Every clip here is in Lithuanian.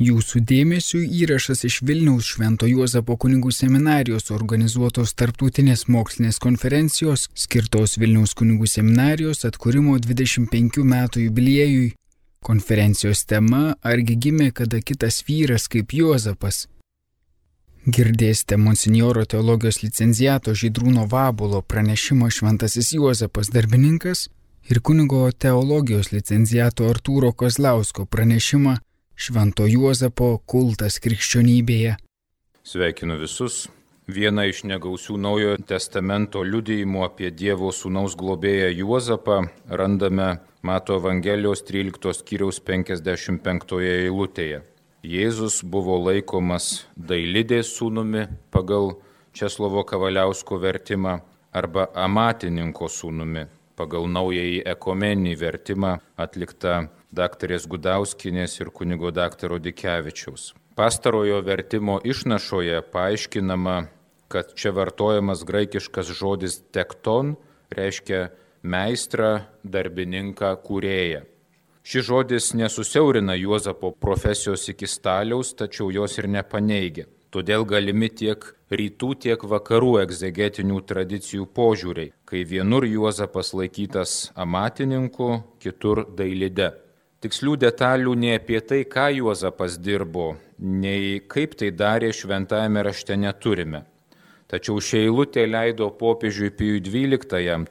Jūsų dėmesiu įrašas iš Vilniaus Švento Juozapo kunigų seminarijos organizuotos tarptautinės mokslinės konferencijos skirtos Vilniaus kunigų seminarijos atkūrimo 25 metų jubiliejui. Konferencijos tema "Argi gimė kada kitas vyras kaip Juozapas?". Girdėsite monsinjoro teologijos licenciato Žydrūno Vabuolo pranešimo Šventasis Juozapas darbininkas ir kunigo teologijos licenciato Artūro Kozlausko pranešimą Švento Juozapo kultas krikščionybėje. Sveikinu visus. Vieną iš negausių Naujojo testamento liudijimų apie Dievo sūnaus globėją Juozapą randame Mato Evangelijos 13 skyriaus 55 eilutėje. Jėzus buvo laikomas Dailidės sūnumi pagal Česlovo Kavaliausko vertimą arba amatininko sūnumi pagal naująjį ekumeninį vertimą atliktą daktarės Gudauskienės ir kunigo daktaro Dikevičiaus. Pastarojo vertimo išnašoje paaiškinama, kad čia vartojamas graikiškas žodis tekton reiškia meistrą, darbininką, kūrėją. Šis žodis nesusiaurina Juozapo profesijos iki staliaus, tačiau jos ir nepaneigia. Todėl galimi tiek rytų, tiek vakarų egzegetinių tradicijų požiūriai, kai vienur Juozapas laikytas amatininku, kitur dailide. Tikslių detalių nei apie tai, ką Juozapas dirbo, nei kaip tai darė šventajame rašte neturime. Tačiau ši eilutė leido popiežiui Pijui XII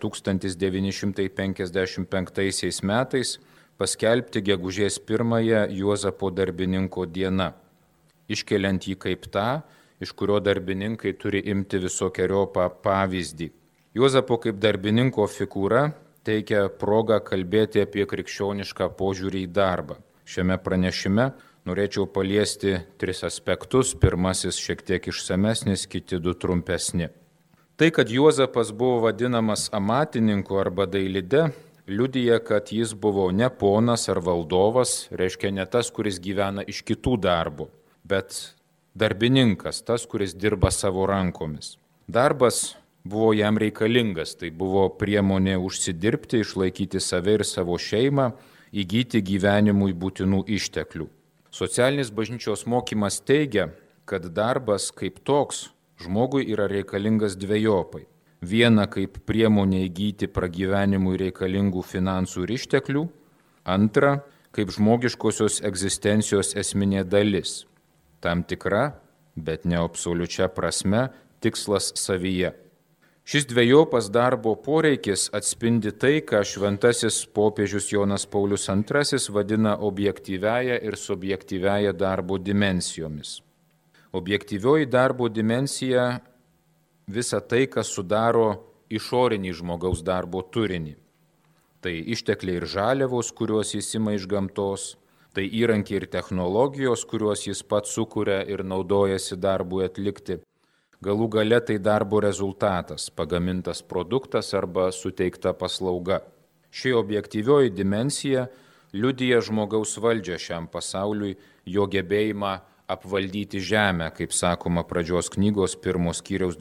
1955 metais paskelbti gegužės 1 Juozapo darbininko diena, iškeliant jį kaip tą, iš kurio darbininkai turi imti visokeriopą pavyzdį. Juozapo kaip darbininko figūra teikia progą kalbėti apie krikščionišką požiūrį į darbą. Šiame pranešime norėčiau paliesti 3 aspektus. Pirmasis šiek tiek išsamesnis, kiti 2 trumpesni. Tai, kad Juozapas buvo vadinamas amatininku arba dailide, liudija, kad jis buvo ne ponas ar valdovas, reiškia ne tas, kuris gyvena iš kitų darbų, bet darbininkas, tas, kuris dirba savo rankomis. Darbas buvo jam reikalingas, tai buvo priemonė užsidirbti, išlaikyti save ir savo šeimą, įgyti gyvenimui būtinų išteklių. Socialinis bažnyčios mokymas teigia, kad darbas kaip toks žmogui yra reikalingas dvejopai. Viena kaip priemonė įgyti pragyvenimui reikalingų finansų ir išteklių, antra kaip žmogiškosios egzistencijos esminė dalis. Tam tikra, bet ne absoliučia prasme, tikslas savyje. Šis dvejopas darbo poreikis atspindi tai, ką šventasis popiežius Jonas Paulius II vadina objektyviąja ir subjektyviąja darbo dimensijomis. Objektyvioji darbo dimensija visa tai, kas sudaro išorinį žmogaus darbo turinį. Tai ištekliai ir žaliavos, kuriuos jis ima iš gamtos, tai įrankiai ir technologijos, kuriuos jis pats sukuria ir naudojasi darbui atlikti. Galų gale tai darbo rezultatas, pagamintas produktas arba suteikta paslauga. Ši objektyvioji dimensija liudija žmogaus valdžią šiam pasauliui, jo gebėjimą apvaldyti žemę, kaip sakoma pradžios knygos 1 skyriaus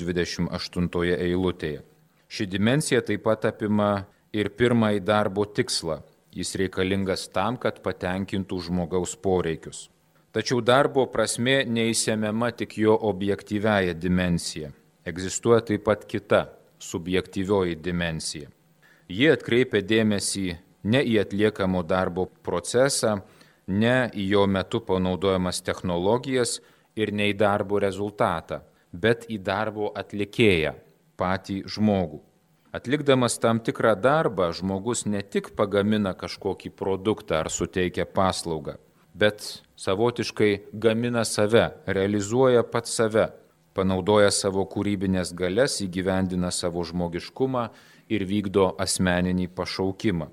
28 eilutėje. Ši dimensija taip pat apima ir pirmąjį darbo tikslą. Jis reikalingas tam, kad patenkintų žmogaus poreikius. Tačiau darbo prasmė neįsemiama tik jo objektyviąją dimensiją. Egzistuoja taip pat kita, subjektyvioji dimensija. Ji atkreipia dėmesį ne į atliekamo darbo procesą, ne į jo metu panaudojamas technologijas ir ne į darbo rezultatą, bet į darbo atlikėją, patį žmogų. Atlikdamas tam tikrą darbą, žmogus ne tik pagamina kažkokį produktą ar suteikia paslaugą, bet savotiškai gamina save, realizuoja pats save, panaudoja savo kūrybinės galias, įgyvendina savo žmogiškumą ir vykdo asmeninį pašaukimą.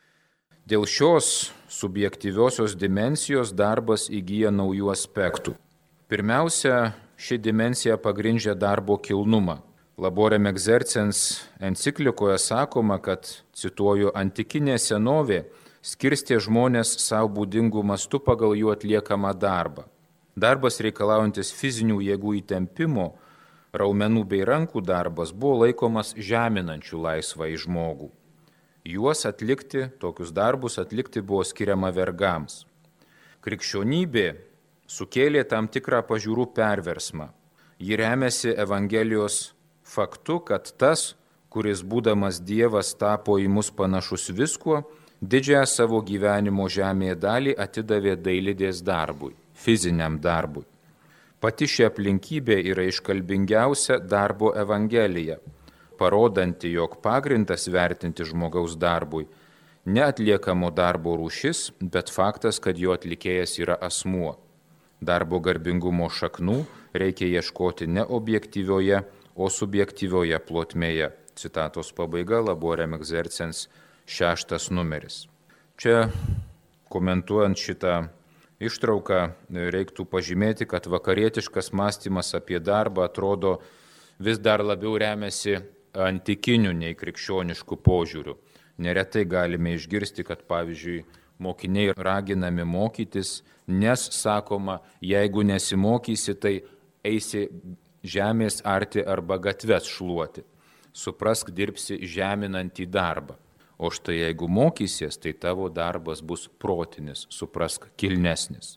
Dėl šios subjektyviosios dimensijos darbas įgyja naujų aspektų. Pirmiausia, ši dimensija pagrindžia darbo kilnumą. Laborem exercens enciklikoje sakoma, kad, cituoju, antikinė senovė skirstė žmonės savo būdingų mastų pagal jų atliekamą darbą. Darbas reikalaujantis fizinių jėgų įtempimo, raumenų bei rankų darbas buvo laikomas žeminančių laisvąjį žmogų. Juos atlikti, tokius darbus atlikti buvo skiriama vergams. Krikščionybė sukėlė tam tikrą pažiūrų perversmą. Ji remiasi Evangelijos faktu, kad tas, kuris būdamas Dievas tapo į mus panašus viskuo, didžiąją savo gyvenimo žemėje dalį atidavė dailidės darbui, fiziniam darbui. Pati ši aplinkybė yra iškalbingiausia darbo Evangelija, parodanti, jog pagrindas vertinti žmogaus darbui ne atliekamo darbo rūšis, bet faktas, kad jo atlikėjas yra asmuo. Darbo garbingumo šaknų reikia ieškoti ne objektyvioje, o subjektyvioje plotmėje. Citatos pabaiga, Laborem Exercens 6 numeris. Čia, komentuojant šitą ištrauką, reiktų pažymėti, kad vakarietiškas mąstymas apie darbą atrodo vis dar labiau remiasi antikiniu nei krikščionišku požiūriu. Neretai galime išgirsti, kad pavyzdžiui mokiniai raginami mokytis, nes sakoma, jeigu nesimokysi, tai eisi žemės arti arba gatves šluoti. Suprask, dirbsi žeminantį darbą. O štai jeigu mokysies, tai tavo darbas bus protinis, suprask, kilnesnis.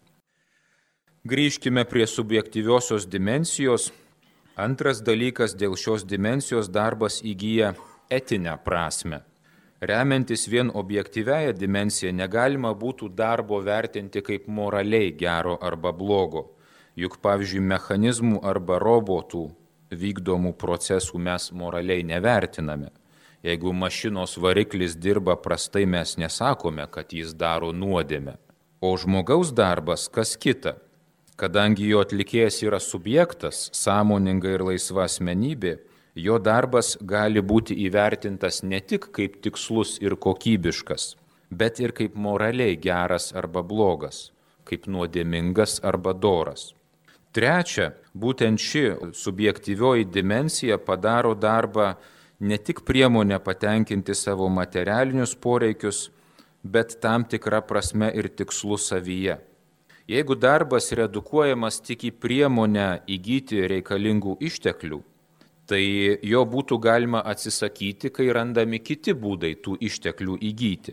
Grįžkime prie subjektyviosios dimensijos. Antras dalykas, dėl šios dimensijos darbas įgyja etinę prasme. Remiantis vien objektyviąją dimensiją negalima būtų darbo vertinti kaip moraliai gero arba blogo. Juk, pavyzdžiui, mechanizmų arba robotų vykdomų procesų mes moraliai nevertiname. Jeigu mašinos variklis dirba prastai, mes nesakome, kad jis daro nuodėmę. O žmogaus darbas kas kita. Kadangi jo atlikėjas yra subjektas, sąmoninga ir laisva asmenybė, jo darbas gali būti įvertintas ne tik kaip tikslus ir kokybiškas, bet ir kaip moraliai geras arba blogas, kaip nuodėmingas arba doras. Trečia, būtent ši subjektyvioji dimensija padaro darbą ne tik priemonę patenkinti savo materialinius poreikius, bet tam tikrą prasme ir tikslų savyje. Jeigu darbas redukuojamas tik į priemonę įgyti reikalingų išteklių, tai jo būtų galima atsisakyti, kai randami kiti būdai tų išteklių įgyti.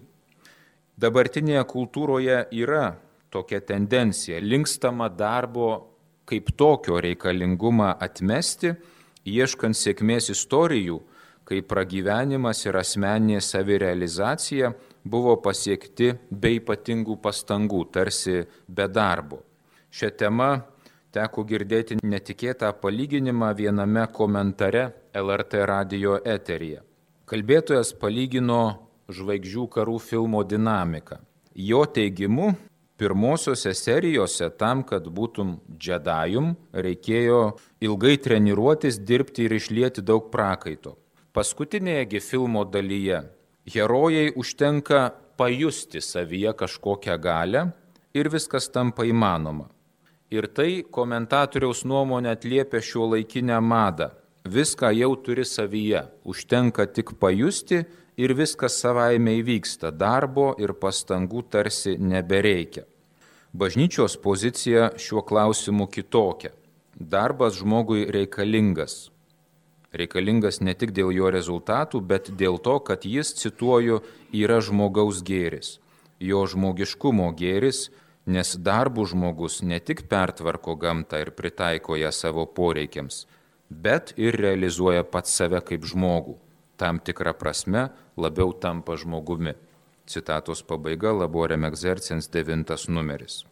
Dabartinėje kultūroje yra tokia tendencija, linkstama darbo kaip tokio reikalingumą atmesti, ieškant sėkmės istorijų, kai pragyvenimas ir asmeninė savirealizacija buvo pasiekti be ypatingų pastangų, tarsi be darbo. Šią temą teko girdėti netikėtą palyginimą viename komentare LRT radijo eteryje. Kalbėtojas palygino Žvaigždžių karų filmo dinamiką. Jo teigimu, pirmosiose serijose tam, kad būtum džedajum, reikėjo ilgai treniruotis, dirbti ir išlieti daug prakaito. Paskutinėje filmo dalyje herojai užtenka pajusti savyje kažkokią galią ir viskas tampa įmanoma. Ir tai komentatoriaus nuomonė atliepia šiuolaikinę madą. Viską jau turi savyje, užtenka tik pajusti ir viskas savaime įvyksta, darbo ir pastangų tarsi nebereikia. Bažnyčios pozicija šiuo klausimu kitokia. Darbas žmogui reikalingas. Reikalingas ne tik dėl jo rezultatų, bet dėl to, kad jis, cituoju, yra žmogaus gėris. Jo žmogiškumo gėris, nes darbų žmogus ne tik pertvarko gamtą ir pritaiko ją savo poreikiams, bet ir realizuoja pats save kaip žmogų. Tam tikrą prasme labiau tampa žmogumi. Citatos pabaiga, Laborem Exercens 9 numeris.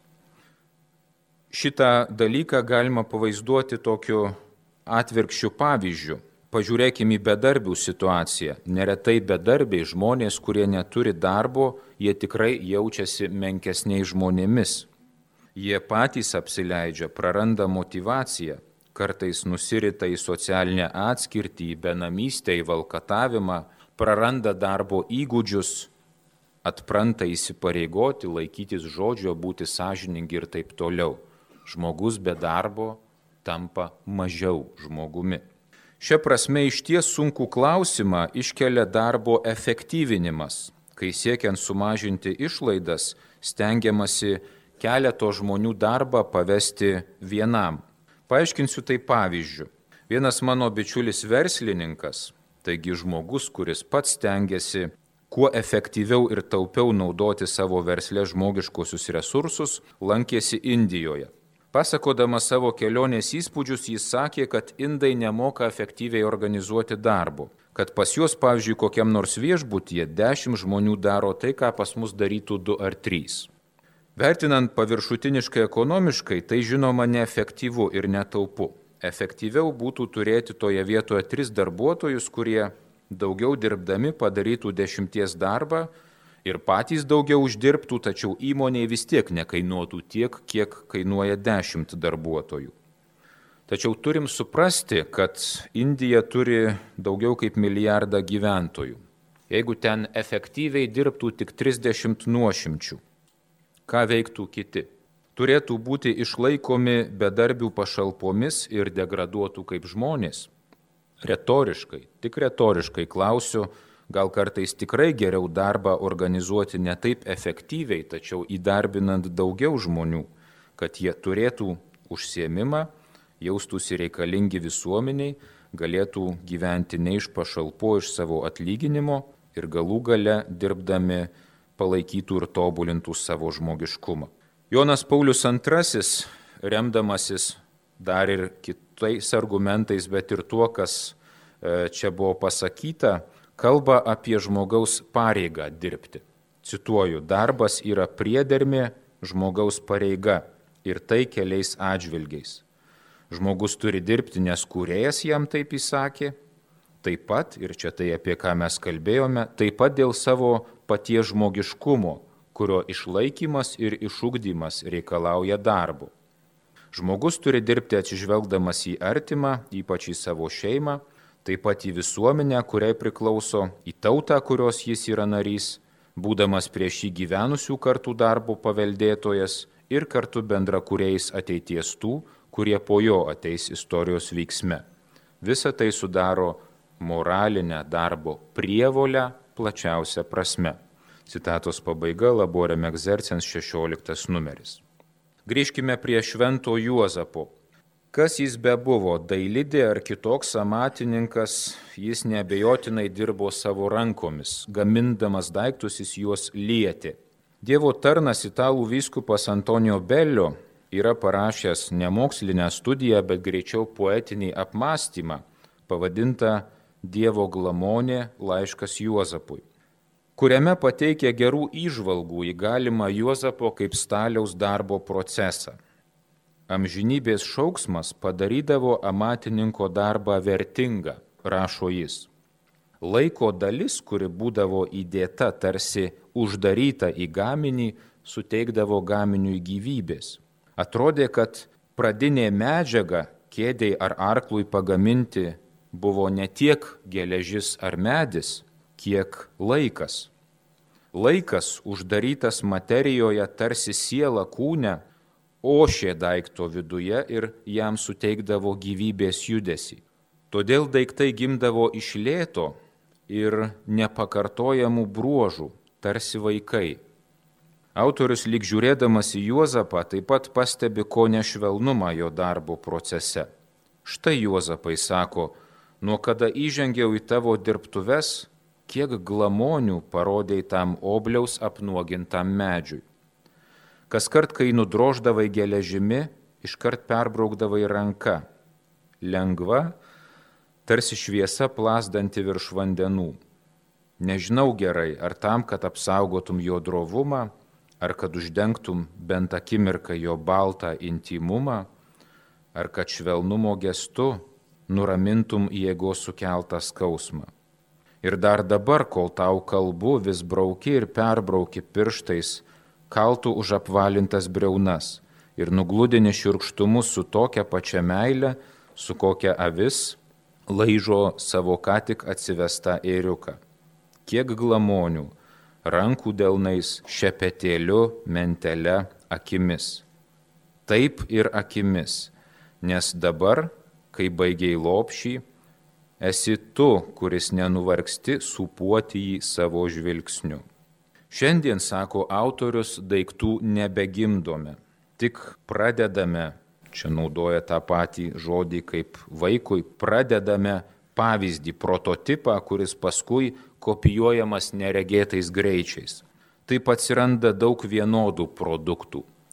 Šitą dalyką galima pavaizduoti tokiu atvirkščiu pavyzdžiu. Pažiūrėkime į bedarbių situaciją. Neretai bedarbiai žmonės, kurie neturi darbo, jie tikrai jaučiasi menkesniais žmonėmis. Jie patys apsileidžia, praranda motyvaciją, kartais nusirita į socialinę atskirtį, į benamystę, į valkatavimą, praranda darbo įgūdžius, atpranta įsipareigoti, laikytis žodžio, būti sąžiningi ir taip toliau. Žmogus be darbo tampa mažiau žmogumi. Šia prasme iš ties sunkų klausimą iškelia darbo efektyvinimas, kai siekiant sumažinti išlaidas, stengiamasi keleto žmonių darbą pavesti vienam. Paaiškinsiu tai pavyzdžiu. Vienas mano bičiulis verslininkas, taigi žmogus, kuris pats stengiasi kuo efektyviau ir taupiau naudoti savo versle žmogiškosius resursus, lankėsi Indijoje. Pasakodamas savo kelionės įspūdžius, jis sakė, kad indai nemoka efektyviai organizuoti darbo, kad pas juos, pavyzdžiui, kokiam nors viešbutyje 10 žmonių daro tai, ką pas mus darytų 2 ar 3. Vertinant paviršutiniškai ekonomiškai, tai žinoma neefektyvu ir netaupu. Efektyviau būtų turėti toje vietoje 3 darbuotojus, kurie daugiau dirbdami padarytų 10 darbą ir patys daugiau uždirbtų, tačiau įmonėje vis tiek nekainuotų tiek, kiek kainuoja 10 darbuotojų. Tačiau turim suprasti, kad Indija turi daugiau kaip 1 milijardą gyventojų. Jeigu ten efektyviai dirbtų tik 30 nuošimčių, ką veiktų kiti? Turėtų būti išlaikomi bedarbių pašalpomis ir degraduotų kaip žmonės? Retoriškai, tik retoriškai klausiu, gal kartais tikrai geriau darbą organizuoti ne taip efektyviai, tačiau įdarbinant daugiau žmonių, kad jie turėtų užsiėmimą, jaustųsi reikalingi visuomeniai, galėtų gyventi ne iš pašalpo, iš savo atlyginimo ir galų gale dirbdami palaikytų ir tobulintų savo žmogiškumą. Jonas Paulius II, remdamasis dar ir kitais argumentais, bet ir tuo, kas čia buvo pasakyta, kalba apie žmogaus pareigą dirbti. Cituoju, darbas yra priedermė žmogaus pareiga ir tai keliais atžvilgiais. Žmogus turi dirbti, nes kūrėjas jam taip įsakė, taip pat, ir čia tai apie ką mes kalbėjome, taip pat dėl savo paties žmogiškumo, kurio išlaikymas ir išugdymas reikalauja darbo. Žmogus turi dirbti atsižvelgdamas į artimą, ypač į savo šeimą, taip pat į visuomenę, kuriai priklauso, į tautą, kurios jis yra narys, būdamas prieš jį gyvenusių kartų darbo paveldėtojas ir kartu bendrakūrėjais ateities tų, kurie po jo ateis istorijos vyksme. Visa tai sudaro moralinę darbo prievolę plačiausia prasme. Citatos pabaiga, Laborem Exercens 16 numeris. Grįžkime prie švento Juozapo. Kas jis bebuvo, dailidė ar kitoks amatininkas, jis neabejotinai dirbo savo rankomis, gamindamas daiktus jis juos lietė. Dievo tarnas italų vyskupas Antonio Bellio yra parašęs ne mokslinę studiją, bet greičiau poetinį apmąstymą, pavadintą Dievo glamonė laiškas Juozapui, kuriame pateikia gerų įžvalgų į galimą Juozapo kaip staliaus darbo procesą. Amžinybės šauksmas padarydavo amatininko darbą vertingą, rašo jis. Laiko dalis, kuri būdavo įdėta tarsi uždaryta į gaminį, suteikdavo gaminiui gyvybės. Atrodė, kad pradinė medžiaga kėdei ar arklui pagaminti buvo ne tiek geležis ar medis, kiek laikas. Laikas uždarytas materijoje tarsi siela kūne, ošė daikto viduje ir jam suteikdavo gyvybės judesį. Todėl daiktai gimdavo iš lėto ir nepakartojamų bruožų, tarsi vaikai. Autorius lyg žiūrėdamas į Juozapą taip pat pastebi ko nešvelnumą jo darbo procese. Štai Juozapai sako, nuo kada įžengiau į tavo dirbtuves, kiek glamonių parodėjai tam obliaus apnuogintam medžiui. Kaskart, kai nudroždavai geležimi, iškart perbraukdavai ranka. Lengva, tarsi šviesa plasdanti virš vandenų. Nežinau gerai, ar tam, kad apsaugotum jo drovumą, ar kad uždengtum bent akimirką jo baltą intymumą, ar kad švelnumo gestu nuramintum jėgos sukeltą skausmą. Ir dar dabar, kol tau kalbu, vis brauki ir perbrauki pirštais, kaltų už apvalintas briaunas ir nugludini šiurkštumus su tokia pačia meile, su kokia avis laižo savo ką tik atsivestą ėriuką. Kiek glamonių, rankų delnais, šepetėliu, mentele, akimis. Taip ir akimis, nes dabar, kai baigiai lopšį, esi tu, kuris nenuvargsti sūpuoti jį savo žvilgsniu. Šiandien, sako autorius, daiktų nebegimdome, tik pradedame, čia naudoja tą patį žodį kaip vaikui, pradedame pavyzdį, prototipą, kuris paskui kopijuojamas neregėtais greičiais. Taip atsiranda daug vienodų produktų.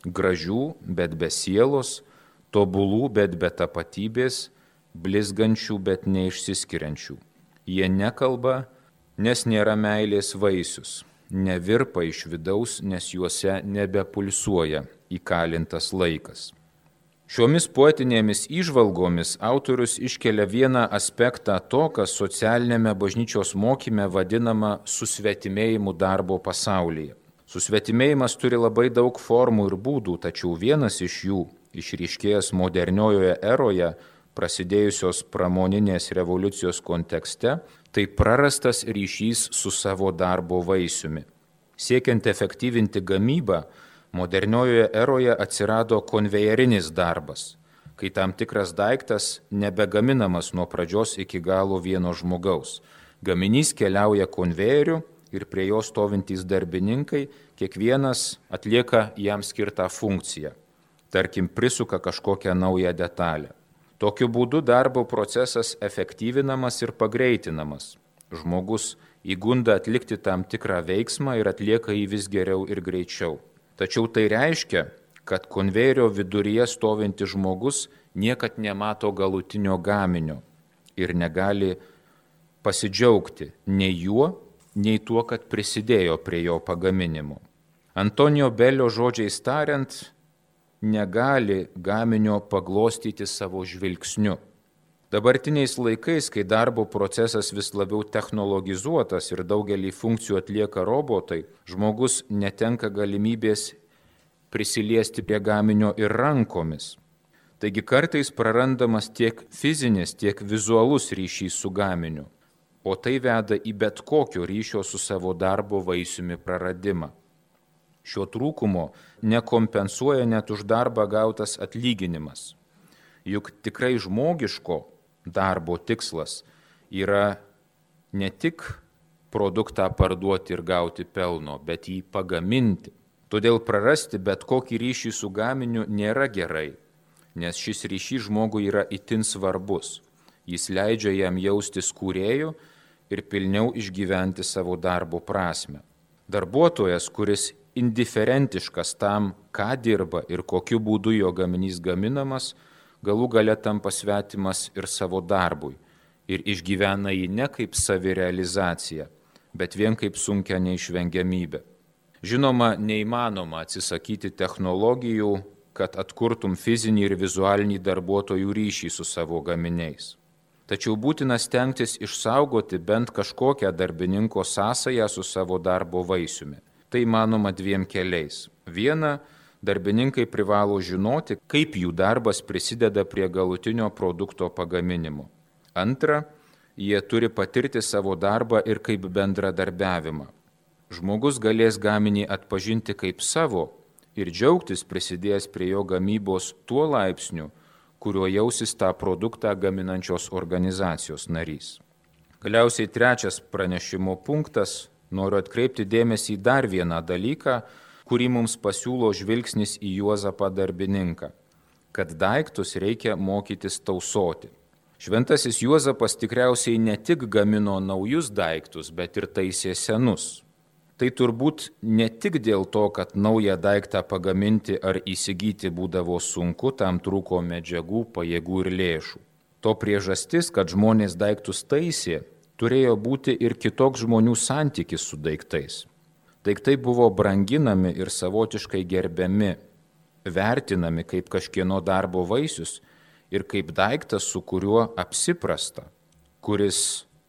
gražių, bet be sielos, tobulų, bet be tapatybės, blizgančių, bet neišsiskiriančių. Jie nekalba, nes nėra meilės vaisius, nevirpa iš vidaus, nes juose nebepulsuoja įkalintas laikas. Šiomis poetinėmis įžvalgomis autorius iškelia vieną aspektą to, kas socialinėme bažnyčios mokyme vadinama susvetimėjimu darbo pasaulyje. Susvetimėjimas turi labai daug formų ir būdų, tačiau vienas iš jų, išryškėjęs moderniojoje eroje, prasidėjusios pramoninės revoliucijos kontekste, tai prarastas ryšys su savo darbo vaisiumi. Siekiant efektyvinti gamybą, moderniojoje eroje atsirado konvejerinis darbas, kai tam tikras daiktas nebegaminamas nuo pradžios iki galo vieno žmogaus. Gaminys keliauja konvejeriu ir prie jo stovintys darbininkai, kiekvienas atlieka jam skirtą funkciją. Tarkim, prisuka kažkokią naują detalę. Tokiu būdu darbo procesas efektyvinamas ir pagreitinamas. Žmogus įgunda atlikti tam tikrą veiksmą ir atlieka jį vis geriau ir greičiau. Tačiau tai reiškia, kad konvejerio viduryje stovintis žmogus niekad nemato galutinio gaminio ir negali pasidžiaugti nei juo, nei tuo, kad prisidėjo prie jo pagaminimo. Antonijo Belio žodžiais tariant, negali gaminio paglostyti savo žvilgsniu. Dabartiniais laikais, kai darbo procesas vis labiau technologizuotas ir daugelį funkcijų atlieka robotai, žmogus netenka galimybės prisiliesti prie gaminio ir rankomis. Taigi kartais prarandamas tiek fizinis, tiek vizualus ryšys su gaminiu, o tai veda į bet kokio ryšio su savo darbo vaisiumi praradimą. Šio trūkumo nekompensuoja net už darbą gautas atlyginimas. Juk tikrai žmogiško darbo tikslas yra ne tik produktą parduoti ir gauti pelno, bet jį pagaminti. Todėl prarasti bet kokį ryšį su gaminiu nėra gerai, nes šis ryšys žmogui yra itin svarbus. Jis leidžia jam jaustis kūrėju ir pilniau išgyventi savo darbo prasmę. Darbuotojas, kuris indiferentiškas tam, ką dirba ir kokiu būdu jo gaminys gaminamas, galų gale tampa svetimas ir savo darbui ir išgyvena jį ne kaip savirealizaciją, bet vien kaip sunkią neišvengiamybę. Žinoma, neįmanoma atsisakyti technologijų, kad atkurtum fizinį ir vizualinį darbuotojų ryšį su savo gaminiais. Tačiau būtina stengtis išsaugoti bent kažkokią darbininko sąsają su savo darbo vaisiumi. Tai įmanoma dviem keliais. Viena, darbininkai privalo žinoti, kaip jų darbas prisideda prie galutinio produkto pagaminimo. Antra, jie turi patirti savo darbą ir kaip bendradarbiavimą. Žmogus galės gaminį atpažinti kaip savo ir džiaugtis prisidėjęs prie jo gamybos tuo laipsniu, kuriuo jausis tą produktą gaminančios organizacijos narys. Galiausiai trečias pranešimo punktas. Noriu atkreipti dėmesį į dar vieną dalyką, kurį mums pasiūlo žvilgsnis į Juozapą darbininką, kad daiktus reikia mokytis tausoti. Šventasis Juozapas tikriausiai ne tik gamino naujus daiktus, bet ir taisė senus. Tai turbūt ne tik dėl to, kad naują daiktą pagaminti ar įsigyti būdavo sunku, tam trūko medžiagų, pajėgų ir lėšų. To priežastis, kad žmonės daiktus taisė, turėjo būti ir kitoks žmonių santykis su daiktais. Daiktai buvo branginami ir savotiškai gerbiami, vertinami kaip kažkieno darbo vaisius ir kaip daiktas, su kuriuo apsiprasta, kuris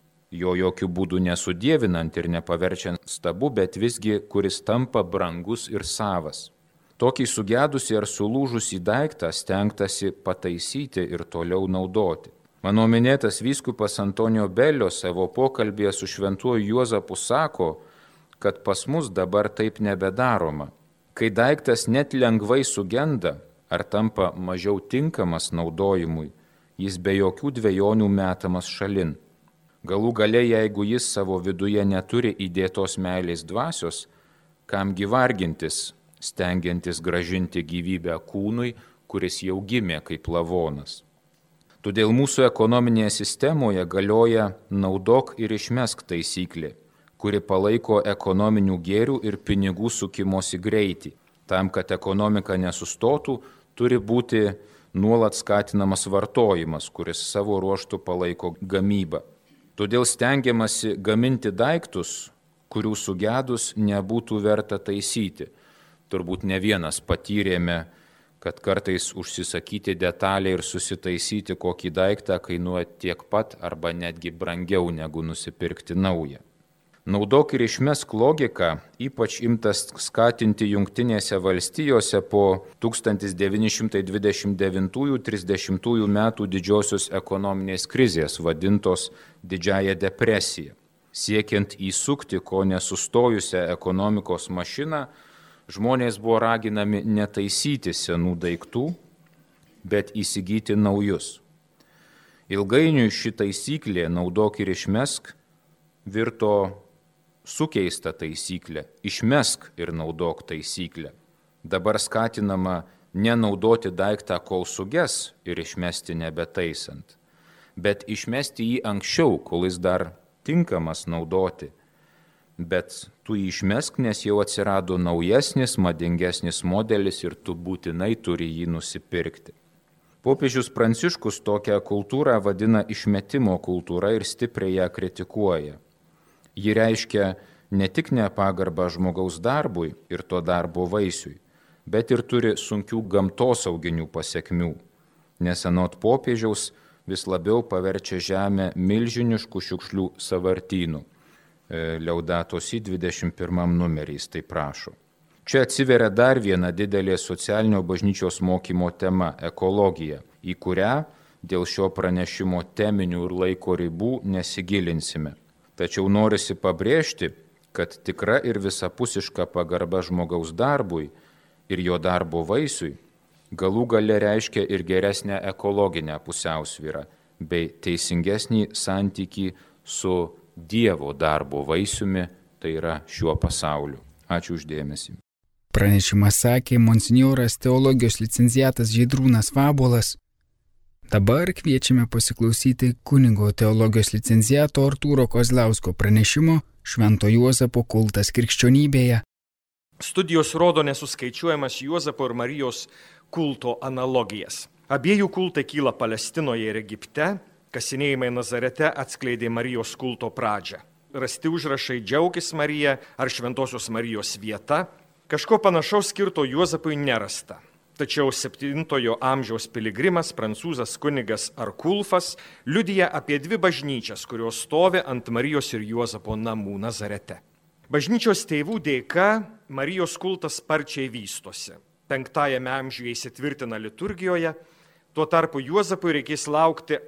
jo jokių būdų nesudievinant ir nepaverčiant stabu, bet visgi kuris tampa brangus ir savas. Tokį sugedusi ar sulūžusį daiktą stengtasi pataisyti ir toliau naudoti. Mano minėtas vyskupas Antonijo Belio savo pokalbėje su šventuoju Juozapu sako, kad pas mus dabar taip nebedaroma. Kai daiktas net lengvai sugenda ar tampa mažiau tinkamas naudojimui, jis be jokių dvejonių metamas šalin. Galų gale, jeigu jis savo viduje neturi įdėtos meilės dvasios, kamgi vargintis, stengiantis gražinti gyvybę kūnui, kuris jau gimė kaip lavonas. Todėl mūsų ekonominėje sistemoje galioja naudok ir išmesk taisyklė, kuri palaiko ekonominių gėrių ir pinigų sukimosi greitį. Tam, kad ekonomika nesustotų, turi būti nuolat skatinamas vartojimas, kuris savo ruožtu palaiko gamybą. Todėl stengiamasi gaminti daiktus, kurių sugedus nebūtų verta taisyti. Turbūt ne vienas patyrėme, kad kartais užsisakyti detalę ir susitaisyti kokį daiktą kainuoja tiek pat arba netgi brangiau negu nusipirkti naują. Naudok ir išmesk logika, ypač imtas skatinti Jungtinėse valstijose po 1929–30 metų didžiosios ekonominės krizės, vadintos Didžiąja depresija. Siekiant įsukti ko nesustojusią ekonomikos mašiną, žmonės buvo raginami netaisyti senų daiktų, bet įsigyti naujus. Ilgainiui ši taisyklė naudok ir išmesk virto sukeista taisyklė, išmesk ir naudok taisyklę. Dabar skatinama nenaudoti daiktą, kol suges ir išmesti nebetaisant, bet išmesti jį anksčiau, kol jis dar tinkamas naudoti. Bet tu jį išmesk, nes jau atsirado naujesnis, madingesnis modelis ir tu būtinai turi jį nusipirkti. Popiežius Pranciškus tokią kultūrą vadina išmetimo kultūra ir stipriai ją kritikuoja. Ji reiškia ne tik nepagarbą žmogaus darbui ir to darbo vaisiui, bet ir turi sunkių gamtosauginių pasekmių, nes anot popiežiaus vis labiau paverčia žemę milžiniškų šiukšlių sąvartynų. Laudato Si 21 numerys tai prašo. Čia atsiveria dar viena didelė socialinio bažnyčios mokymo tema – ekologija, į kurią dėl šio pranešimo teminių ir laiko ribų nesigilinsime. Tačiau norisi pabrėžti, kad tikra ir visapusiška pagarba žmogaus darbui ir jo darbo vaisiui galų gale reiškia ir geresnę ekologinę pusiausvyrą bei teisingesnį santykį su Dievo darbo vaisiumi, tai yra šiuo pasauliu. Ačiū uždėmesį. Pranešimą sakė monsinjoras teologijos licenciatas Žydrūnas Vabuolas. Dabar kviečiame pasiklausyti kunigo teologijos licenciato Artūro Kozlausko pranešimo Švento Juozapo kultas krikščionybėje. Studijos rodo nesuskaičiuojamas Juozapo ir Marijos kulto analogijas. Abiejų kultai kyla Palestinoje ir Egipte, kasinėjimai Nazarete atskleidė Marijos kulto pradžią. Rasti užrašai Džiaukis Marija ar Šventosios Marijos vieta, kažko panašaus skirto Juozapui nerasta. Tačiau 7 amžiaus piligrimas, prancūzas kunigas Arkulfas, liudija apie 2 bažnyčias, kurios stovi ant Marijos ir Juozapo namų Nazarete. Bažnyčios tėvų dėka Marijos kultas sparčiai vystosi. 5 amžiuje įsitvirtina liturgijoje, tuo tarpu Juozapui reikės laukti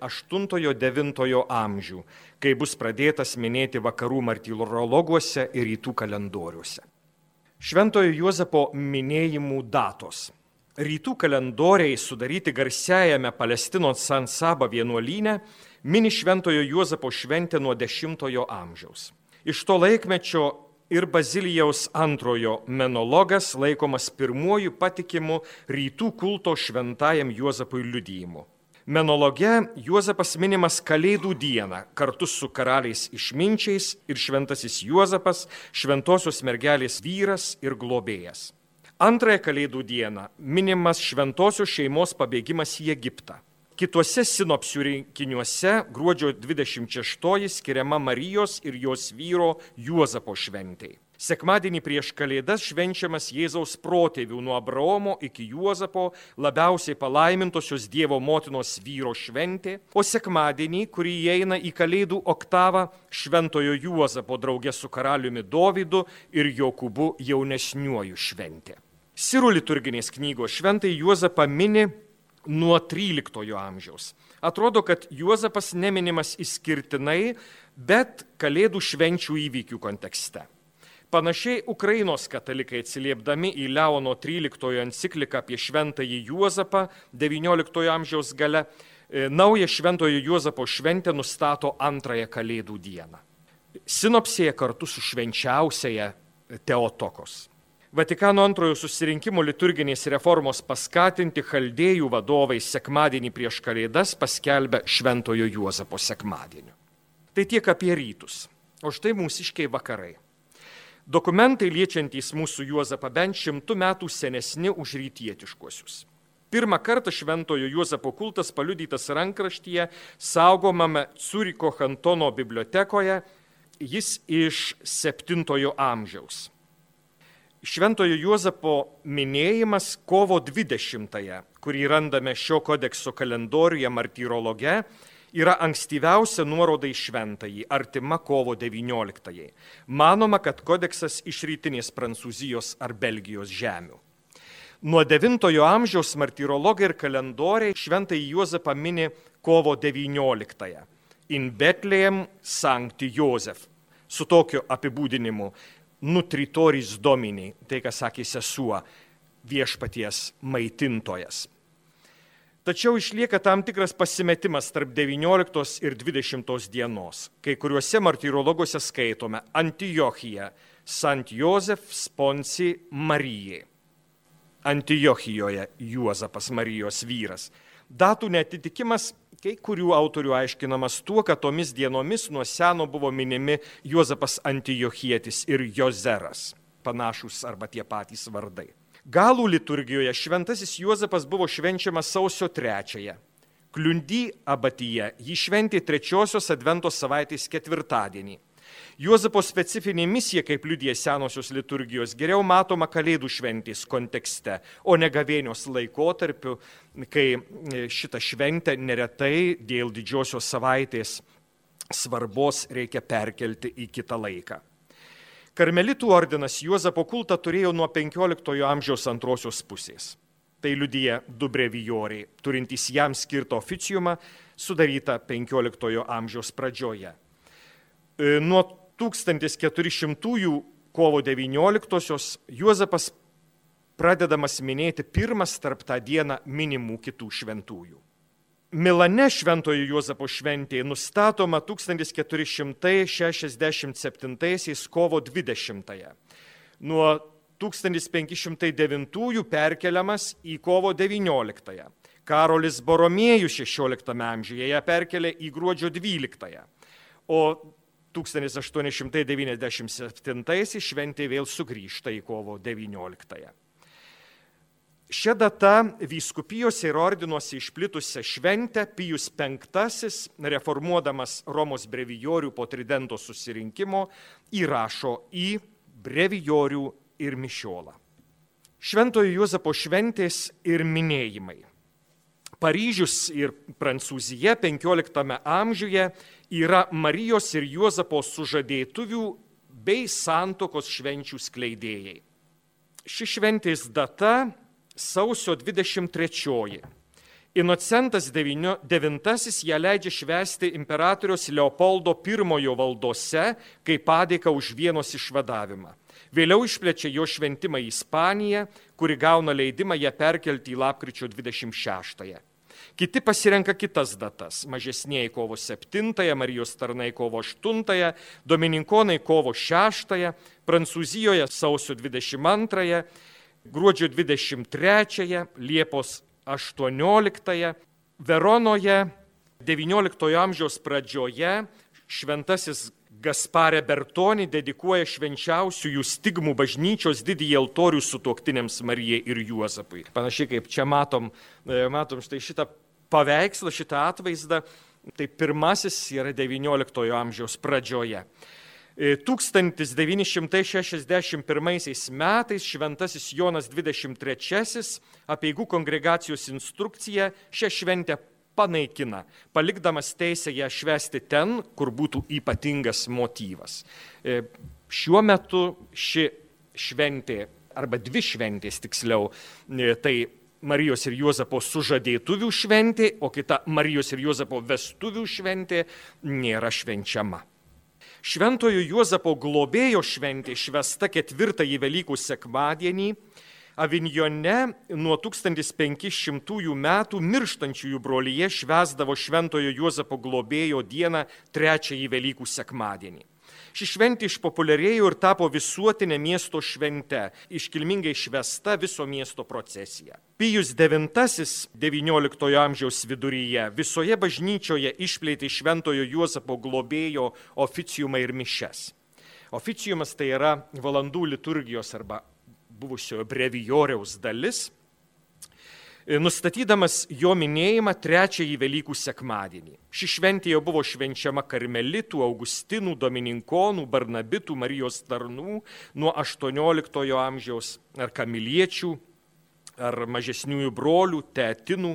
8–9 amžių, kai bus pradėtas minėti vakarų martyrologuose ir rytų kalendoriuose. Šventojo Juozapo minėjimų datos. Rytų kalendoriai sudaryti garsiajame Palestinos San Saba vienuolyne mini Šventojo Juozapo šventę nuo 10 amžiaus. Iš to laikmečio ir Bazilijaus II menologas laikomas pirmuoju patikimu rytų kulto šventajam Juozapui liudijimu. Menologe Juozapas minimas Kalėdų dieną kartu su karaliais išminčiais ir šventasis Juozapas, šventosios mergelės vyras ir globėjas. Antrąją Kalėdų dieną minimas šventosios šeimos pabėgimas į Egiptą. Kituose sinopsių rinkiniuose gruodžio 26 skiriama Marijos ir jos vyro Juozapo šventei. Sekmadienį prieš Kalėdas švenčiamas Jėzaus protėvių nuo Abraomo iki Juozapo labiausiai palaimintosios Dievo motinos vyro šventė, o sekmadienį, kurį įeina į Kalėdų oktavą, Šventojo Juozapo drauge su karaliumi Dovydu ir Jokūbu jaunesniuoju šventė. Sirų liturginės knygos šventai Juozapą mini nuo 13 amžiaus. Atrodo, kad Juozapas neminimas išskirtinai, bet Kalėdų švenčių įvykių kontekste. Panašiai Ukrainos katalikai atsiliepdami į Leono 13 encikliką apie šventąjį Juozapą 19 amžiaus gale, naują Šventojo Juozapo šventę nustato 2 Kalėdų dieną. Sinopsėje kartu su švenčiausiaja Teotokos. Vatikano II susirinkimo liturginės reformos paskatinti chaldėjų vadovai sekmadienį prieš Kalėdas paskelbė Šventojo Juozapo sekmadieniu. Tai tiek apie rytus, o štai mūsiškiai vakarai. Dokumentai liečiantys mūsų Juozapą bent 100 metų senesni už rytietiškuosius. Pirmą kartą Šventojo Juozapo kultas paliudytas rankraštyje saugomame Ciuricho kantono bibliotekoje, jis iš 7 amžiaus. Šventojo Juozapo minėjimas kovo 20-ąją, kurį randame šio kodekso kalendoriuje martyrologe, yra ankstyviausia nuoroda į šventąjį, artima kovo 19-ąjai. Manoma, kad kodeksas iš rytinės Prancūzijos ar Belgijos žemių. Nuo 9 amžiaus martyrologai ir kalendoriai šventąjį Juozapą mini kovo 19-ąją. In Bethlehem Sancti Joseph, su tokiu apibūdinimu Nutritoris Domini, tai ką sakė sesuo, viešpaties maitintojas. Tačiau išlieka tam tikras pasimetimas tarp 19 ir 20 dienos. Kai kuriuose martyrologuose skaitome Antiochija, Sant Josef Sponsi Marijai. Antiochijoje Juozapas Marijos vyras. Datų neatitikimas kai kurių autorių aiškinamas tuo, kad tomis dienomis nuo seno buvo minimi Juozapas Antiochietis ir Jozeras, panašus arba tie patys vardai. Galų liturgijoje šventasis Juozapas buvo švenčiamas sausio 3-ąją. Kliundy abatyje jį šventė 3-osios advento savaitės 4-dienį. Juozapo specifinė misija, kaip liudija senosios liturgijos, geriau matoma Kalėdų šventės kontekste, o ne gavėnios laikotarpiu, kai šitą šventę neretai dėl didžiosios savaitės svarbos reikia perkelti į kitą laiką. Karmelitų ordinas Juozapo kultą turėjo nuo 15 amžiaus antrosios pusės. Tai liudija du brevijoriai, turintys jam skirtą oficiumą, sudarytą 15 amžiaus pradžioje. Nuo 1400 kovo 19-osios Juozapas pradedamas minėti pirmas tarp tą dieną minimų kitų šventųjų. Milane Šventojo Juozapo šventė nustatoma 1467 kovo 20-ąją. Nuo 1509 perkeliamas į kovo 19-ąją. Karolis Boromiejus 16 amžiuje ją perkelė į gruodžio 12-ąją. O 1897 šventė vėl sugrįžta į kovo 19-ąją. Šia data vyskupijose ir ordinuose išplitusią šventę Pijus V, reformuodamas Romos brevijorių po Tridento susirinkimo, įrašo į brevijorių ir mišiolą. Šventojo Juozapo šventės ir minėjimai. Paryžius ir Prancūzija 15 amžiuje yra Marijos ir Juozapo sužadėtuvių bei santuokos švenčių skleidėjai. Ši šventės data sausio 23. Inocentas IX ją leidžia švęsti imperatoriaus Leopoldo I valdose kaip padėką už Vienos išvadavimą. Vėliau išplečia jo šventimą į Ispaniją, kuri gauna leidimą ją perkelti į lapkričio 26. Kiti pasirenka kitas datas. Mažesnieji kovo 7, Marijos tarnai kovo 8, Domininkonai kovo 6, Prancūzijoje sausio 22, gruodžio 23, Liepos 18, Veronoje 19 amžiaus pradžioje šventasis Gasparė Bertoni dedikuoja švenčiausiųjų stigmų bažnyčios didįjį altorių sutuoktiniams Marijai ir Juozapui. Panašiai kaip čia matom štai šitą paveikslą, šitą atvaizdą, tai pirmasis yra 19 amžiaus pradžioje. 1961 metais šventasis Jonas XXIII apeigų kongregacijos instrukciją šią šventę panaikina, palikdamas teisę ją švęsti ten, kur būtų ypatingas motyvas. Šiuo metu ši šventė, arba dvi šventės tiksliau, tai Marijos ir Juozapo sužadėtuvių šventė, o kita Marijos ir Juozapo vestuvių šventė nėra švenčiama. Šventojo Juozapo globėjo šventė švęsta 4-ąjį Velykų sekmadienį Avinjone nuo 1500 metų mirštančiųjų brolyje švęsdavo Šventojo Juozapo globėjo dieną 3-ąjį Velykų sekmadienį. Ši šventė išpopuliarėjo ir tapo visuotinė miesto švente, iškilmingai švęsta viso miesto procesija. Pijus IX 19 amžiaus viduryje visoje bažnyčioje išplėtė Šventojo Juozapo globėjo oficiumą ir mišias. Oficiumas tai yra valandų liturgijos arba buvusiojo brevijoriaus dalis, nustatydamas jo minėjimą trečiąjį Velykų sekmadienį. Ši šventė jau buvo švenčiama karmelitų, augustinų, domininkonų, barnabitų, Marijos tarnų nuo 18 amžiaus, ar kamiliečių, ar mažesniųjų brolių, teatinų.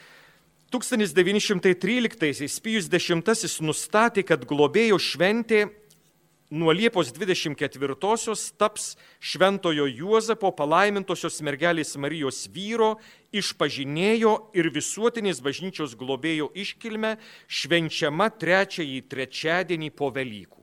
1913 Pijus X nustatė, kad globėjo šventė nuo Liepos 24-osios taps Šventojo Juozapo palaimintosios mergelės Marijos vyro, išpažinėjo ir visuotinės bažnyčios globėjo iškilme švenčiama trečiąjį trečiadienį po Velykų.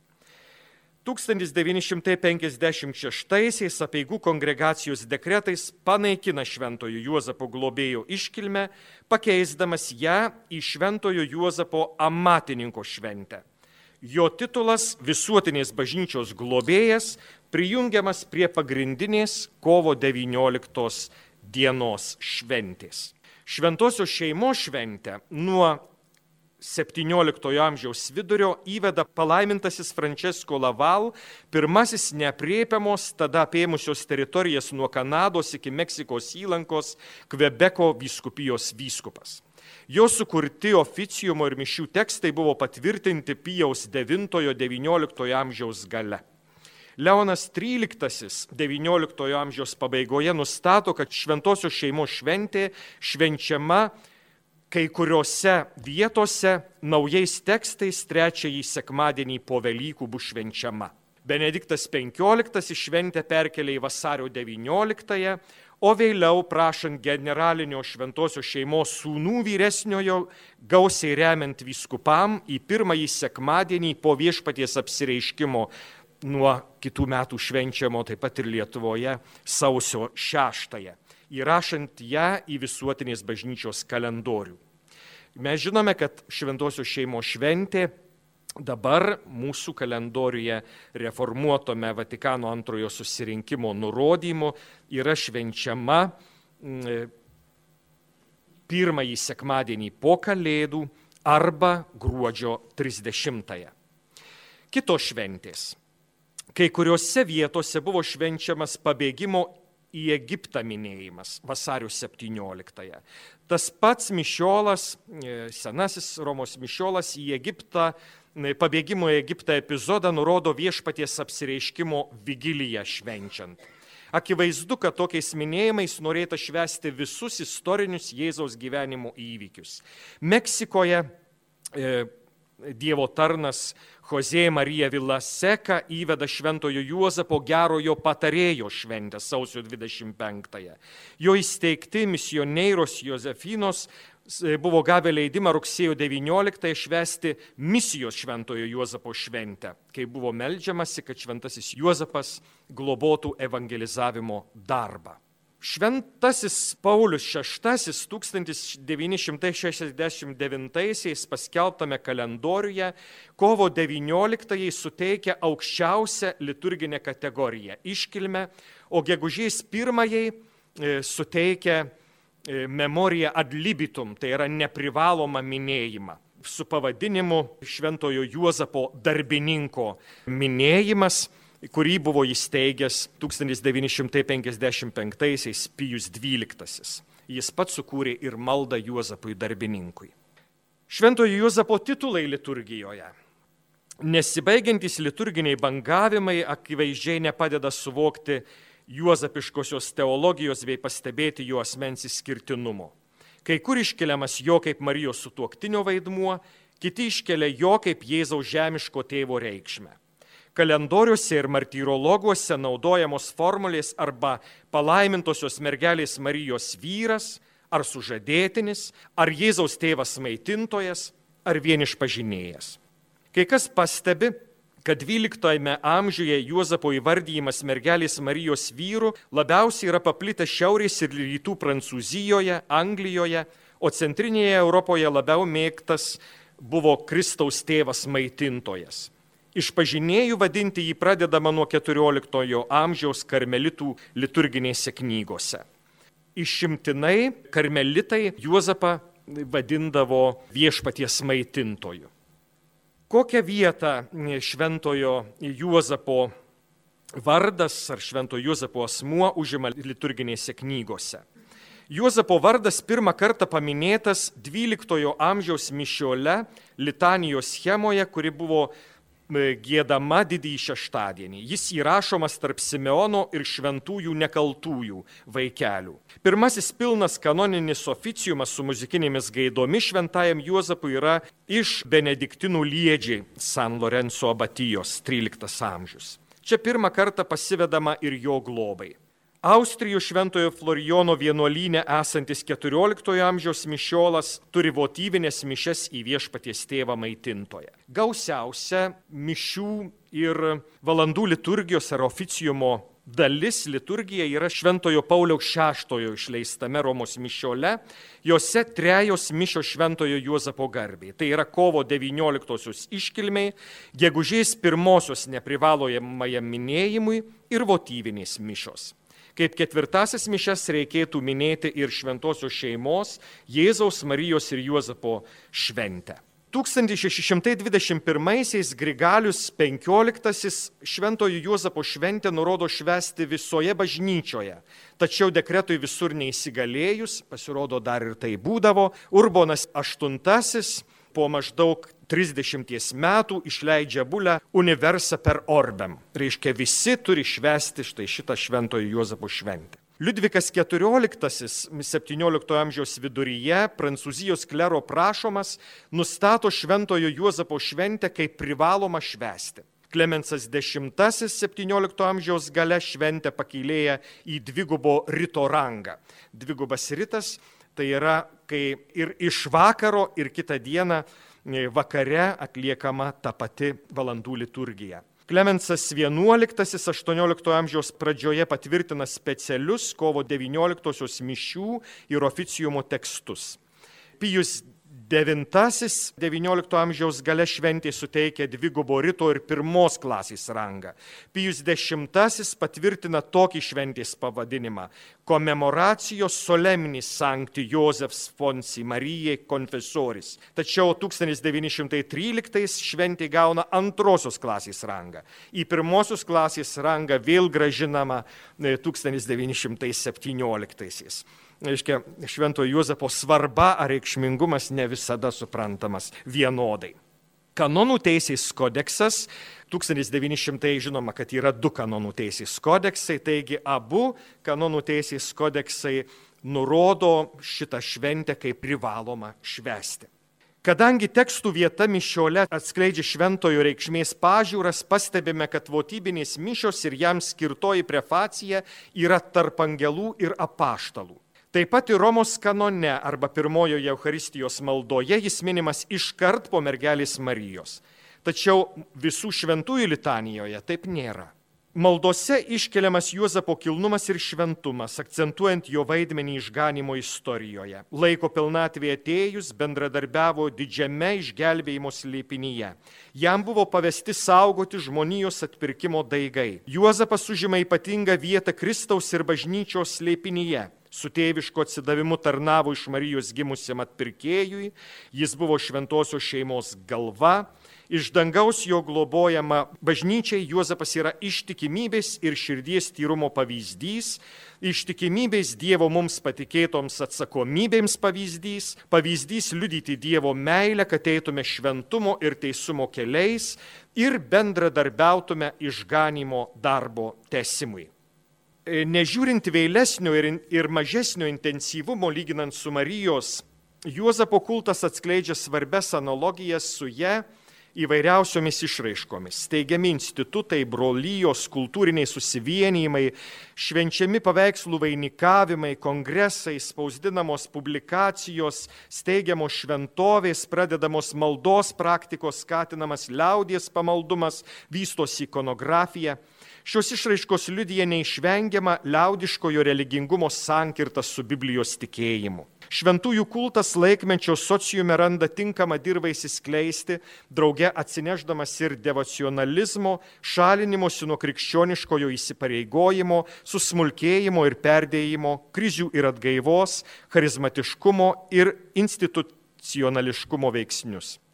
1956 Apeigų kongregacijos dekretais panaikina Šventojo Juozapo globėjo iškilmę, pakeisdamas ją į Šventojo Juozapo amatininko šventę. Jo titulas visuotinės bažnyčios globėjas prijungiamas prie pagrindinės kovo 19 dienos šventės. Šventosios šeimos šventę nuo 17 amžiaus vidurio įveda palaimintasis Francesco Laval, pirmasis neaprėpiamos tada apėmusios teritorijas nuo Kanados iki Meksikos įlankos Kvebeko vyskupijos vyskupas. Jo sukurti oficiumo ir mišių tekstai buvo patvirtinti Pijaus IX-XIX amžiaus gale. Leonas XIII XIX amžiaus pabaigoje nustato, kad šventosios šeimos šventė švenčiama kai kuriuose vietose naujais tekstais trečiąjį sekmadienį po Velykų bus švenčiama. Benediktas XV šventę perkelė į vasario 19, o vėliau, prašant generalinio šventosios šeimos sūnų vyresniojo, gausiai remiant vyskupam į pirmąjį sekmadienį po Viešpaties apsireiškimo nuo kitų metų švenčiamo taip pat ir Lietuvoje sausio 6, įrašant ją į visuotinės bažnyčios kalendorių. Mes žinome, kad šventosios šeimos šventė dabar mūsų kalendoriuje reformuotome Vatikano antrojo susirinkimo nurodymu yra švenčiama pirmąjį sekmadienį po Kalėdų arba gruodžio 30. Kitos šventės. Kai kuriuose vietose buvo švenčiamas pabėgimo į Egiptą minėjimas vasario 17. Tas pats mišiolas, senasis Romos mišiolas į Egiptą, pabėgimo į Egiptą epizodą nurodo Viešpaties apsireiškimo vigiliją švenčiant. Akivaizdu, kad tokiais minėjimais norėta švęsti visus istorinius Jėzaus gyvenimo įvykius. Meksikoje Dievo tarnas José María Villaseca įveda Šventojo Juozapo gerojo patarėjo šventę sausio 25. Jo įsteigti misionieiros Jozefinos buvo gavę leidimą rugsėjo 19 švęsti misijos Šventojo Juozapo šventę, kai buvo meldžiamasi, kad Šventasis Juozapas globotų evangelizavimo darbą. Šventasis Paulius VI 1969 paskelbtame kalendoriuje kovo 19 suteikia aukščiausią liturginę kategoriją – iškilmę, o gegužės 1 suteikia memoriją ad libitum, tai yra neprivalomą minėjimą, su pavadinimu Šventojo Juozapo darbininko minėjimas, kurį buvo įsteigęs 1955 Pijus XII. Jis pats sukūrė ir maldą Juozapui darbininkui. Šventojo Juozapo titulai liturgijoje. Nesibaigiantys liturginiai bangavimai akivaizdžiai nepadeda suvokti juozapiškosios teologijos bei pastebėti jo asmens išskirtinumo. Kai kur iškeliamas jo kaip Marijos sutuoktinio vaidmuo, kiti iškelia jo kaip Jėzaus žemiško tėvo reikšmę. Kalendoriuose ir martyrologuose naudojamos formulės arba palaimintosios mergelės Marijos vyras, ar sužadėtinis, ar Jėzaus tėvas maitintojas, ar vienišpažinėjas. Kai kas pastebi, kad 12 amžiuje Juozapo įvardyjimas mergelės Marijos vyru labiausiai yra paplitęs šiaurės ir rytų Prancūzijoje, Anglijoje, o centrinėje Europoje labiau mėgtas buvo Kristaus tėvas maitintojas. Išpažinėjų vadinti jį pradedama nuo 14 amžiaus karmelitų liturginėse knygose. Išimtinai karmelitai Juozapą vadindavo viešpaties maitintoju. Kokią vietą šventojo Juozapo vardas ar šventojo Juozapo asmuo užima liturginėse knygose? Juozapo vardas pirmą kartą paminėtas 12 amžiaus mišiole litanijos schemoje, kuri buvo giedama didįjį šeštadienį. Jis įrašomas tarp Simeono ir šventųjų nekaltųjų vaikelių. Pirmasis pilnas kanoninis oficiumas su muzikinėmis gaidomis šventajam Juozapui yra iš Benediktinų Liedžiai San Lorenzo abatijos 13 amžius. Čia pirmą kartą pasivedama ir jo globai. Austrijos šventojo Florijono vienuolyne esantis 14 amžiaus mišiolas turi votyvinės mišes į Viešpaties Tėvą maitintoją. Gausiausia mišių ir valandų liturgijos ar oficiumo dalis liturgija yra šventojo Pauliaus VI išleistame Romos mišiole. Jose 3 mišios šventojo Juozapo garbei. Tai yra kovo 19 iškilmei, gegužės 1 neprivalojamajam minėjimui ir votyvinės mišios. Kaip 4 mišias reikėtų minėti ir šventosios šeimos Jėzaus, Marijos ir Juozapo šventę. 1621 Grigalius XV šventojo Juozapo šventę nurodo švęsti visoje bažnyčioje, tačiau dekretui visur neįsigalėjus, pasirodo dar ir tai būdavo, Urbonas VIII po maždaug 30 metų išleidžia bulę Universa per orbem. Reiškia, visi turi švęsti šitą šventojo Juozapo šventę. Liudvikas XIV 17 amžiaus viduryje Prancūzijos klero prašomas nustato šventojo Juozapo šventę kaip privaloma švęsti. Klemensas X 17 amžiaus gale šventę pakėlėja į dvigubo rito rangą. Dvigubas ritas tai yra, kai ir iš vakaro, ir kitą dieną vakare atliekama ta pati valandų liturgija. Klemensas XI 18 amžiaus pradžioje patvirtina specialius kovo 19 mišių ir oficiumo tekstus. Pijus IX 19 amžiaus gale šventė suteikia dvigubo rito ir 1 klasės rangą. Pijus X patvirtina tokį šventės pavadinimą – Commemoratio solemnis Sancti Josephs Fonsi Marijai Confessoris. Tačiau 1913 šventė gauna 2 klasės rangą. Į 1 klasės rangą vėl grąžinama 1917. Reiškia, šventojo Juozapo svarba ar reikšmingumas ne visada suprantamas vienodai. Kanonų teisės kodeksas, 1900 žinoma, kad yra 2 kanonų teisės kodeksai, taigi abu kanonų teisės kodeksai nurodo šitą šventę kaip privaloma švęsti. Kadangi tekstų vieta mišiole atskleidžia šventojo reikšmės pažiūras, pastebime, kad votybinės mišios ir jam skirtoji prefacija yra tarp angelų ir apaštalų. Taip pat ir Romos kanone arba pirmojoje Eucharistijos maldoje jis minimas iškart po mergelės Marijos. Tačiau visų šventųjų litanijoje taip nėra. Maldose iškeliamas Juozapo kilnumas ir šventumas, akcentuojant jo vaidmenį išganimo istorijoje. Laiko pilnatvė atėjus bendradarbiavo didžiame išgelbėjimo slėpinyje. Jam buvo pavesti saugoti žmonijos atpirkimo daigai. Juozapas užima ypatingą vietą Kristaus ir bažnyčios slėpinyje. Su tėvišku atsidavimu tarnavo iš Marijos gimusiam atpirkėjui, jis buvo šventosios šeimos galva, iš dangaus jo globojama bažnyčiai Juozapas yra ištikimybės ir širdies tyrumo pavyzdys, ištikimybės Dievo mums patikėtoms atsakomybėms pavyzdys, pavyzdys liudyti Dievo meilę, kad eitume šventumo ir teisumo keliais ir bendradarbiautume išganimo darbo tęsimui. Nežiūrint vėlesnio ir mažesnio intensyvumo lyginant su Marijos, Juozapo kultas atskleidžia svarbias analogijas su ja įvairiausiomis išraiškomis. Steigiami institutai, brolijos, kultūriniai susivienijimai, švenčiami paveikslų vainikavimai, kongresai, spausdinamos publikacijos, steigiamos šventovės, pradedamos maldos praktikos, skatinamas liaudies pamaldumas, vystosi ikonografija. Šios išraiškos liudija neišvengiamą liaudiškojo religingumo sankirtą su Biblijos tikėjimu. Šventųjų kultas laikmečio sociume randa tinkamą dirvą įsiskleisti, drauge atsineždamas ir devocionalizmo, šalinimosi nuo krikščioniškojo įsipareigojimo, susmulkėjimo ir perdėjimo, krizių ir atgaivos, charizmatiškumo ir institucionališkumo veiksnius.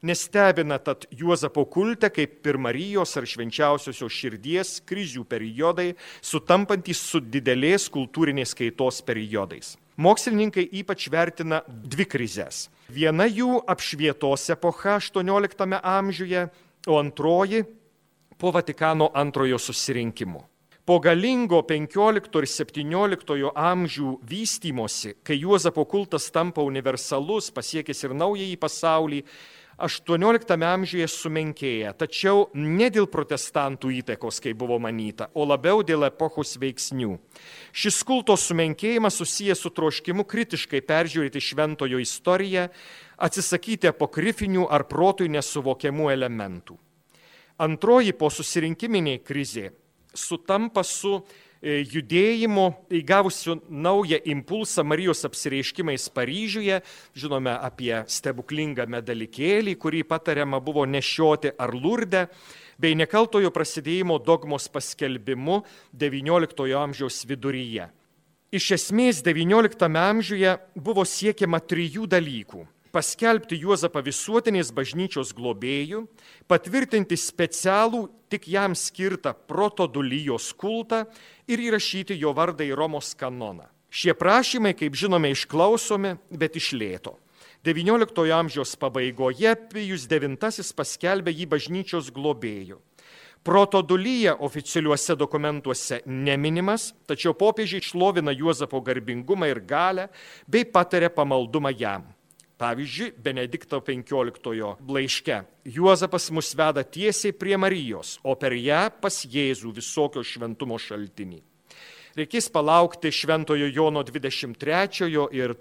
Nestebina tad Juozapo kulte kaip ir Marijos ar švenčiausiosios širdies krizių periodai, sutampantys su didelės kultūrinės kaitos periodais. Mokslininkai ypač vertina dvi krizes. Viena jų apšvietos epocha 18 amžiuje, o antroji po Vatikano antrojo susirinkimo. Po galingo 15 ir 17 amžių vystymosi, kai Juozapo kultas tampa universalus, pasiekęs ir naująjį pasaulį, 18 amžiuje sumenkėja, tačiau ne dėl protestantų įtakos, kaip buvo manyta, o labiau dėl epochos veiksnių. Šis kulto sumenkėjimas susijęs su troškimu kritiškai peržiūrėti šventojo istoriją, atsisakyti apokrifinių ar protui nesuvokiamų elementų. Antroji po susirinkiminė krizė sutampa su judėjimo įgavusiu naują impulsą Marijos apsireiškimais Paryžiuje. Žinome apie stebuklingą medalikėlį, kurį patariama buvo nešioti ar Lurde, bei nekaltojo prasidėjimo dogmos paskelbimu XIX amžiaus viduryje. Iš esmės XIX amžiuje buvo siekiama trijų dalykų: paskelbti Juozapą visuotinės bažnyčios globėjų, patvirtinti specialų tik jam skirtą protodulijos kultą ir įrašyti jo vardą į Romos kanoną. Šie prašymai, kaip žinome, išklausomi, bet iš lėto. XIX amžiaus pabaigoje Pijus IX paskelbė jį bažnyčios globėjų. Protodulyje oficialiuose dokumentuose neminimas, tačiau popiežiai šlovina Juozapo garbingumą ir galią bei pataria pamaldumą jam. Pavyzdžiui, Benedikto XV laiške Juozapas mus veda tiesiai prie Marijos, o per ją pas Jėzų visokio šventumo šaltinį. Reikės palaukti Šventojo Jono 23 ir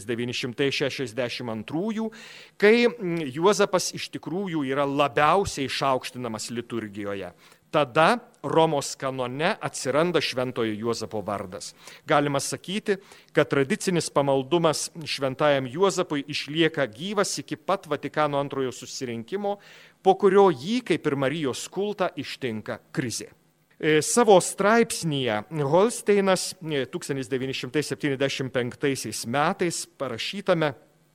1962, kai Juozapas iš tikrųjų yra labiausiai išaukštinamas liturgijoje. Tada Romos kanone atsiranda Šventojo Juozapo vardas. Galima sakyti, kad tradicinis pamaldumas Šventajam Juozapui išlieka gyvas iki pat Vatikano antrojo susirinkimo, po kurio jį, kaip ir Marijos kultą, ištinka krizė. Savo straipsnyje Holsteinas 1975 metais parašytame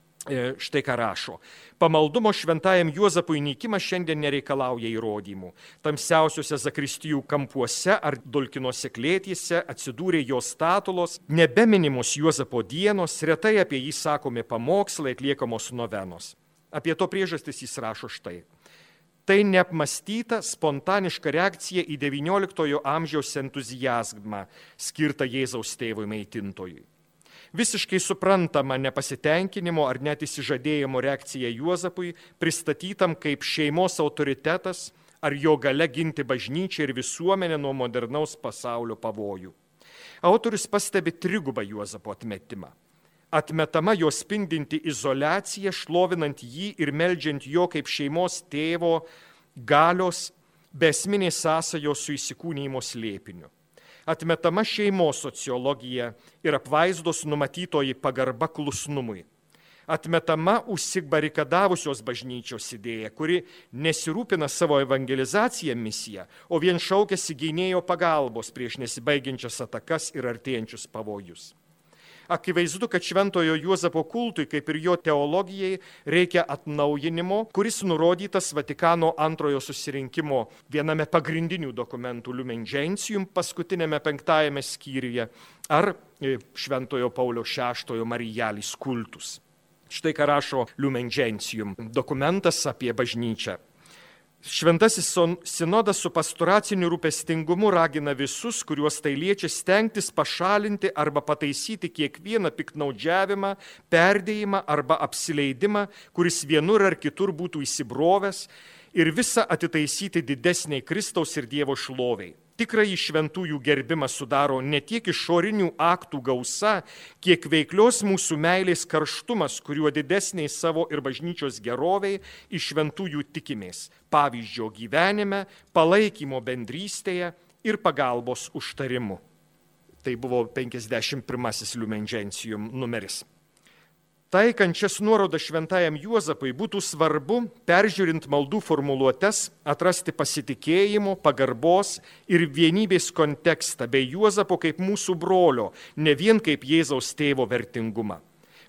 štai ką rašo: pamaldumo Šventajam Juozapui nykimas šiandien nereikalauja įrodymų. Tamsiausiuose zakristijų kampuose ar dulkinose klėtyse atsidūrė jo statulos, nebeminimos Juozapo dienos, retai apie jį sakomi pamokslai, atliekamos novenos. Apie to priežastis jis rašo štai: tai neapmąstyta, spontaniška reakcija į XIX amžiaus entuziazmą skirtą Jėzaus tėvui maitintojui. Visiškai suprantama nepasitenkinimo ar net įsižadėjimo reakcija Juozapui, pristatytam kaip šeimos autoritetas ar jo galia ginti bažnyčią ir visuomenę nuo modernaus pasaulio pavojų. Autorius pastebi trigubą Juozapo atmetimą. Atmetama jo spindinti izoliacija, šlovinant jį ir meldžiant jo kaip šeimos tėvo galios, besminės sąsajos su įsikūnijimo slėpiniu. Atmetama šeimos sociologija ir apvaizdos numatytoji pagarba klusnumui. Atmetama užsibarikadavusios bažnyčios idėja, kuri nesirūpina savo evangelizaciją misiją, o vien šaukiasi gynėjo pagalbos prieš nesibaigiančias atakas ir artėjančius pavojus. Akivaizdu, kad Šventojo Juozapo kultui, kaip ir jo teologijai, reikia atnaujinimo, kuris nurodytas Vatikano antrojo susirinkimo viename pagrindinių dokumentų Lumen Gentium, paskutinėme 5 skyriuje, ar Šventojo Pauliaus VI Marijalis kultus. Štai ką rašo Lumen Gentium, dokumentas apie bažnyčią. Šventasis sinodas su pastoraciniu rūpestingumu ragina visus, kuriuos tai liečia, stengtis pašalinti arba pataisyti kiekvieną piktnaudžiavimą, perdėjimą arba apsileidimą, kuris vienur ar kitur būtų įsibrovęs, ir visą atitaisyti didesniai Kristaus ir Dievo šloviai. Tikrąjį šventųjų gerbimą sudaro ne tiek išorinių aktų gausa, kiek veiklios mūsų meilės karštumas, kuriuo didesniai savo ir bažnyčios geroviai iš šventųjų tikimės, pavyzdžio gyvenime, palaikymo bendrystėje ir pagalbos užtarimu. Tai buvo 51 Lumen Gentium numeris. Taikančias nuorodą Šventajam Juozapui būtų svarbu, peržiūrint maldų formuluotes, atrasti pasitikėjimo, pagarbos ir vienybės kontekstą bei Juozapo kaip mūsų brolio, ne vien kaip Jėzaus tėvo vertingumą.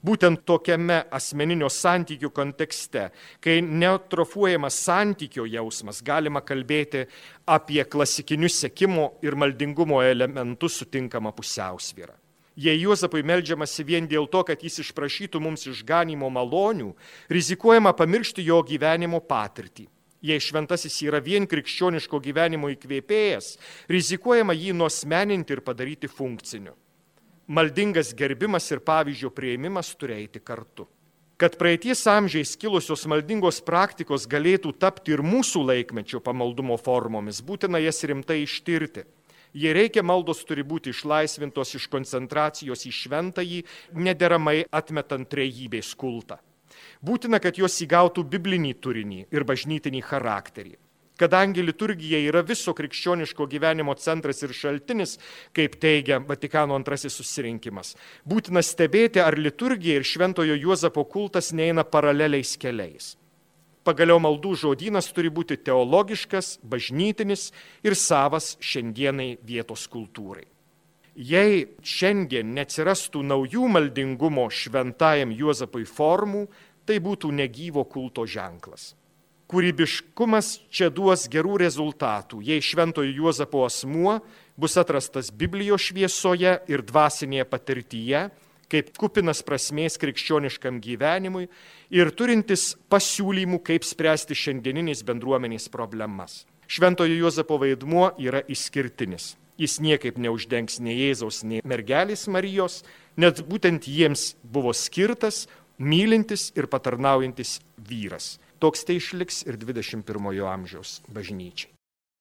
Būtent tokiame asmeninio santykių kontekste, kai neatrofuojamas santykio jausmas, galima kalbėti apie klasikinius sekimo ir maldingumo elementus sutinkamą pusiausvyrą. Jei Juozapui meldžiamasi vien dėl to, kad jis išprašytų mums išganymo malonių, rizikuojama pamiršti jo gyvenimo patirtį. Jei šventasis yra vien krikščioniško gyvenimo įkvėpėjas, rizikuojama jį nuosmeninti ir padaryti funkciniu. Maldingas gerbimas ir pavyzdžio prieimimas turi eiti kartu. Kad praeities amžiais kilusios maldingos praktikos galėtų tapti ir mūsų laikmečio pamaldumo formomis, būtina jas rimtai ištirti. Jei reikia, maldos turi būti išlaisvintos iš koncentracijos į šventąjį, nederamai atmetant trejybės kultą. Būtina, kad jos įgautų biblinį turinį ir bažnytinį charakterį. Kadangi liturgija yra viso krikščioniško gyvenimo centras ir šaltinis, kaip teigia Vatikano II susirinkimas, būtina stebėti, ar liturgija ir šventojo Juozapo kultas neina paraleliais keliais. Pagaliau maldų žodynas turi būti teologiškas, bažnytinis ir savas šiandienai vietos kultūrai. Jei šiandien neatsirastų naujų maldingumo šventajam Juozapui formų, tai būtų negyvo kulto ženklas. Kūrybiškumas čia duos gerų rezultatų, jei šventojo Juozapo asmuo bus atrastas Biblijos šviesoje ir dvasinėje patirtyje, kaip kupinas prasmės krikščioniškam gyvenimui ir turintis pasiūlymų, kaip spręsti šiandieninės bendruomenės problemas. Šventojo Juozapo vaidmuo yra išskirtinis. Jis niekaip neuždengs nei Jėzaus, nei mergelės Marijos, net būtent jiems buvo skirtas mylintis ir patarnaujantis vyras. Toks tai išliks ir 21 amžiaus bažnyčiai.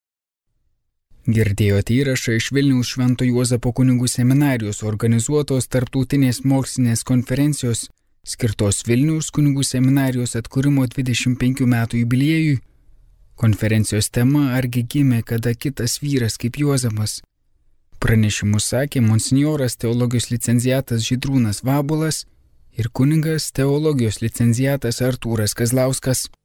Girdėjote įrašą iš Vilniaus Švento Juozapo kunigų seminarijos organizuotos tarptautinės mokslinės konferencijos skirtos Vilniaus kunigų seminarijos atkūrimo 25 metų jubiliejui. Konferencijos tema argi gimė kada kitas vyras kaip Juozapas. Pranešimus sakė monsinjoras teologijos licenciatas Žydrūnas Vabulas ir kunigas teologijos licenciatas Artūras Kazlauskas.